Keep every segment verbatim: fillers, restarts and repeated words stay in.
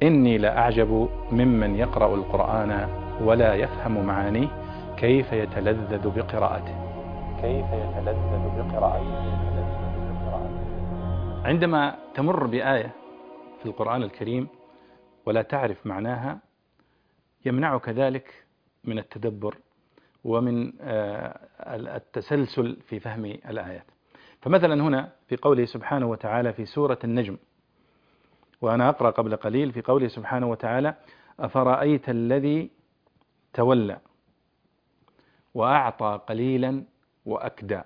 إني لأعجب ممن يقرأ القرآن ولا يفهم معانيه كيف يتلذذ بقراءته كيف يتلذذ بقراءته عندما تمر بآية في القرآن الكريم ولا تعرف معناها يمنعك ذلك من التدبر ومن التسلسل في فهم الآيات. فمثلا هنا في قوله سبحانه وتعالى في سورة النجم، وأنا أقرأ قبل قليل في قوله سبحانه وتعالى: أفرأيت الذي تولى وأعطى قليلا وأكدى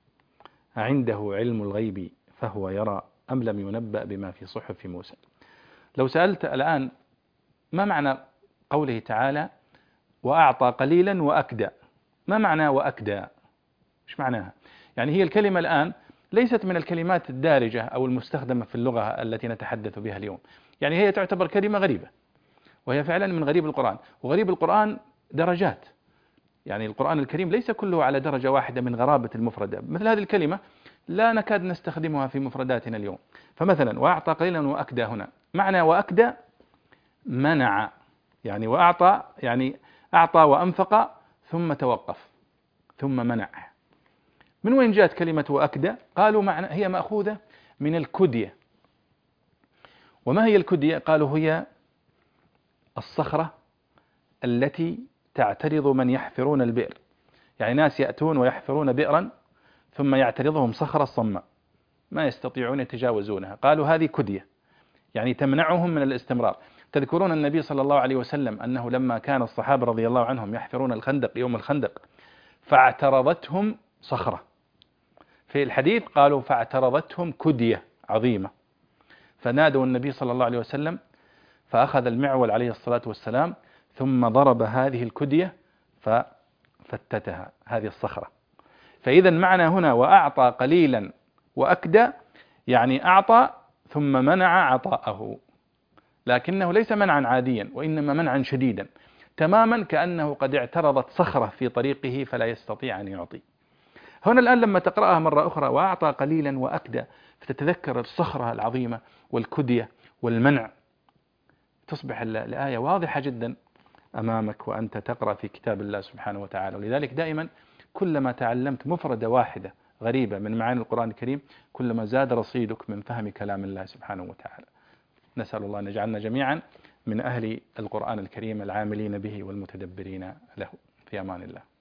عنده علم الغيب فهو يرى أم لم ينبأ بما في صحف موسى. لو سألت الآن ما معنى قوله تعالى وأعطى قليلا وأكدى، ما معنى وأكدى؟ إيش معناها؟ يعني هي الكلمة الآن ليست من الكلمات الدارجة أو المستخدمة في اللغة التي نتحدث بها اليوم، يعني هي تعتبر كلمة غريبة، وهي فعلا من غريب القرآن. وغريب القرآن درجات، يعني القرآن الكريم ليس كله على درجة واحدة من غرابة المفردة. مثل هذه الكلمة لا نكاد نستخدمها في مفرداتنا اليوم. فمثلا وأعطى قليلا وأكدى، هنا معنى وأكدى منع، يعني وأعطى يعني أعطى وأنفق ثم توقف ثم منع. من وين جاءت كلمة وأكدى؟ قالوا معنى هي مأخوذة من الكدية. وما هي الكدية؟ قالوا هي الصخرة التي تعترض من يحفرون البئر، يعني ناس يأتون ويحفرون بئرا ثم يعترضهم صخرة صماء ما يستطيعون يتجاوزونها، قالوا هذه كدية، يعني تمنعهم من الاستمرار. تذكرون النبي صلى الله عليه وسلم أنه لما كان الصحابة رضي الله عنهم يحفرون الخندق يوم الخندق فاعترضتهم صخرة، في الحديث قالوا فاعترضتهم كدية عظيمة، فنادوا النبي صلى الله عليه وسلم فأخذ المعول عليه الصلاة والسلام ثم ضرب هذه الكدية ففتتها هذه الصخرة. فإذا معنى هنا وأعطى قليلا وأكدى يعني أعطى ثم منع عطاءه، لكنه ليس منعا عاديا وإنما منعا شديدا، تماما كأنه قد اعترضت صخرة في طريقه فلا يستطيع أن يعطي. هنا الآن لما تقرأها مرة أخرى وأعطى قليلا وأكدى فتتذكر الصخرة العظيمة والكدية والمنع، تصبح الآية واضحة جدا أمامك وأنت تقرأ في كتاب الله سبحانه وتعالى. ولذلك دائما كلما تعلمت مفردة واحدة غريبة من معاني القرآن الكريم كلما زاد رصيدك من فهم كلام الله سبحانه وتعالى. نسأل الله أن يجعلنا جميعا من أهل القرآن الكريم العاملين به والمتدبرين له. في أمان الله.